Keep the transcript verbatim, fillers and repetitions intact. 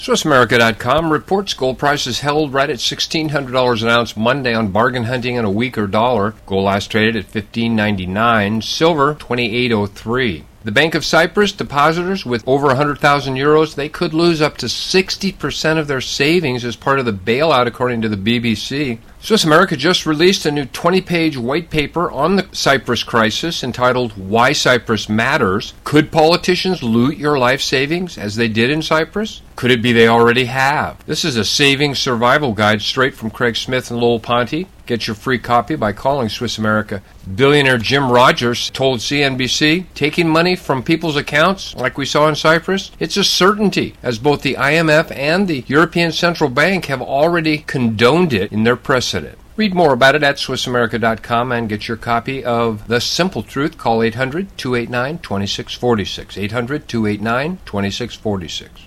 Swiss America dot com reports gold prices held right at sixteen hundred dollars an ounce Monday on bargain hunting and a weaker dollar. Gold last traded at fifteen ninety-nine, silver twenty-eight oh three. The Bank of Cyprus depositors with over one hundred thousand euros, they could lose up to sixty percent of their savings as part of the bailout, according to the B B C. Swiss America just released a new twenty-page white paper on the Cyprus crisis entitled Why Cyprus Matters. Could politicians loot your life savings as they did in Cyprus? Could it be they already have? This is a savings survival guide straight from Craig Smith and Lowell Ponte. Get your free copy by calling Swiss America. Billionaire Jim Rogers told C N B C, taking money from people's accounts, like we saw in Cyprus, it's a certainty, as both the I M F and the European Central Bank have already condoned it in their precedent. Read more about it at Swiss America dot com and get your copy of The Simple Truth. Call eight hundred, two eight nine, two six four six, eight hundred, two eight nine, two six four six.